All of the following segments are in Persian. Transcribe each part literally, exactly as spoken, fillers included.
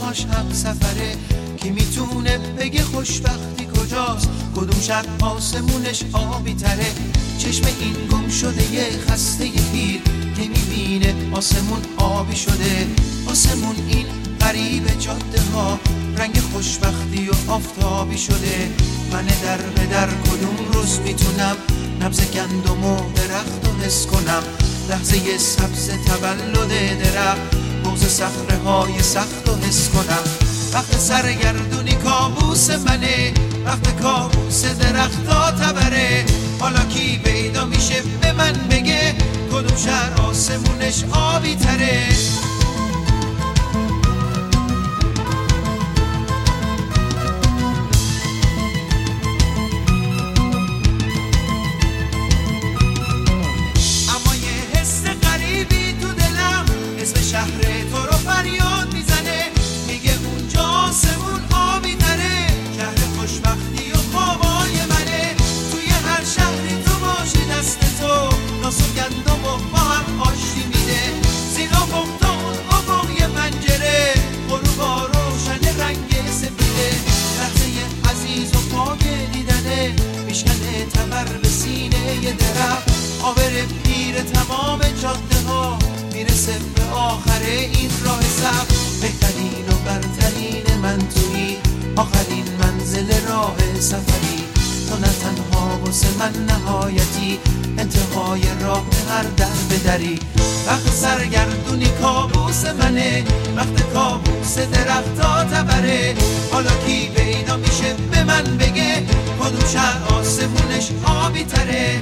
باهاش هم سفره. کی میتونه بگه خوشبختی کجاست؟ کدوم شب آسمونش آبی تره؟ چشم این گم شده یه خسته پیر که میبینه آسمون آبی شده. آسمون این غریب جاده ها رنگ خوشبختی و آفتابی شده. من در به در کدوم روز میتونم نبض گندم و درخت و حس کنم؟ لحظه سبز تولد درخت، بغض صخره های سخت و حس کنم. وقت سرگردونی کابوس منه، وقت کابوس درختا تبره. حالا کی پیدا میشه به من بگه کدوم شهر آسمونش آبی تره؟ اما یه حس غریبی تو دلم اسم شهر تو رو فریاد میزنه، میگه اونجا آسمون آبی تره. شهر خوشبختی و خوابای منه، توی هر شهری تو باشی دست تو ناس و گندم و با هم آشتی میده. زیر افق تا اون افق یه پنجره، غروبا روشن رنگ سفیده. لحظه عزیز و پاک دیدنه، میشکنه تبر به سینه یه درخت. آبر پیر تمام جاده ها میرسه به آخر این راه سخت. بهترین و برترین من تویی، آخرین منزل راه سفری. تو نه تنها واسه من نهایتی، انتهای راه هر در به دری. وقت سرگردونی کابوس منه، وقت کابوس درختا تبره. حالا کی پیدا میشه به من بگه کدوم شهر آسمونش آبی تره؟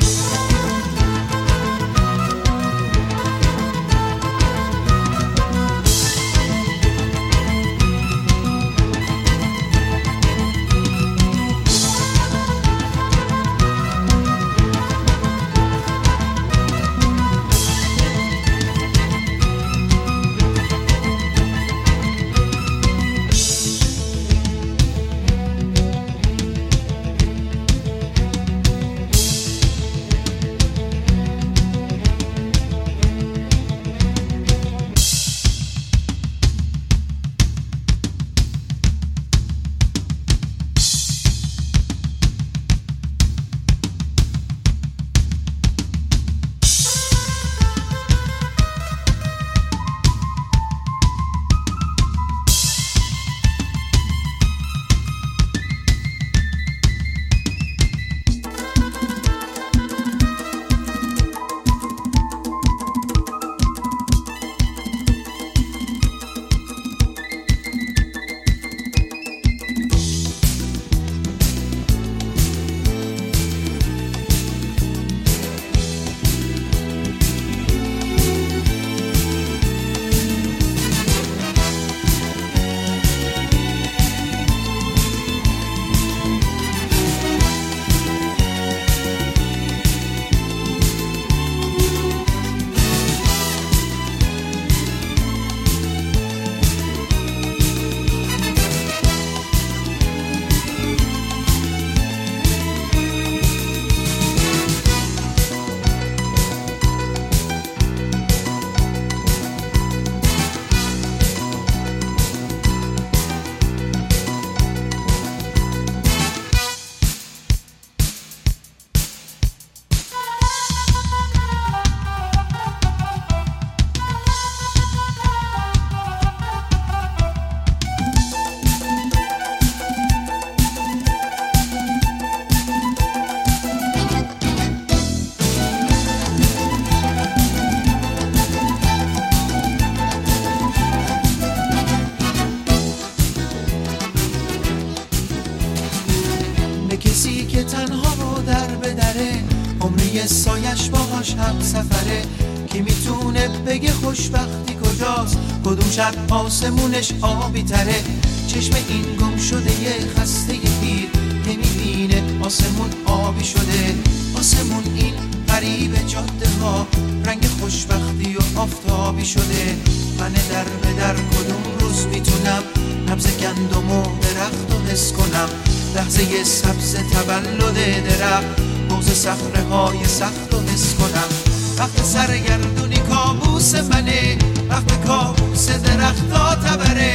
کسی که تنها رو در به دره، عمری سایش باهاش هم سفره. کی میتونه بگه خوشبختی کجاست؟ کدوم شب آسمونش آبی تره؟ چشم این گم شده یه خسته پیر که میبینه آسمون آبی شده. آسمون این غریب جاده ها رنگ خوشبختی و آفتابی شده. من در به در کدوم روز میتونم نبض گندم و درخت و حس کنم؟ لحظه سبز تولد درخت، بغض صخره های سخت و حس کنم. وقت سرگردونی کابوس منه، وقت کابوس درختا تبره.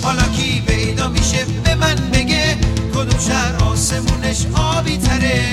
حالا کی پیدا میشه به من بگه کدوم شهر آسمونش آبی تره؟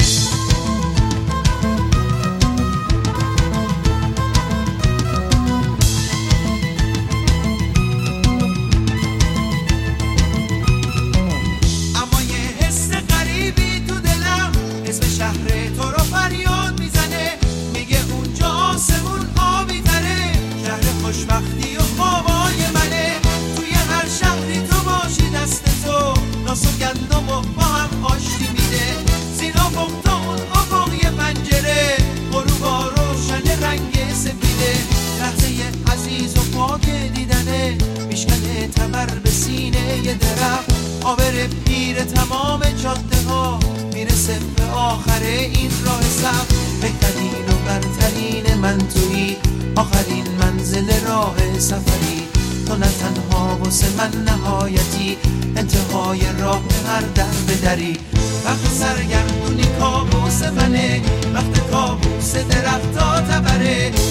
اما یه حس غریبی تو دلم اسم شهر تو رو فریاد میزنه، میگه اونجا آسمون آبی تره، شهر خوشبختی و خوابای منه. توی هر شهری تو باشی دست تو ناس و گندم و با هم آشتی میده، زیر افق تا اون افق یه پنجره غروبا روشن رنگ سپیده، لحظه عزیز و پاک دیدنه میشکنه تبر به سینه یه درخت، آبر پیر تمام جاده ها میرسه به آخر این راه سخت، بهترین و برترین من تویی، آخرین منزل راه سفری، تو نه تنها واسه من نهایتی، انتهای راه هر در به دری. وقت سرگردونی کابوس منه، وقت کابوس درختا تبره،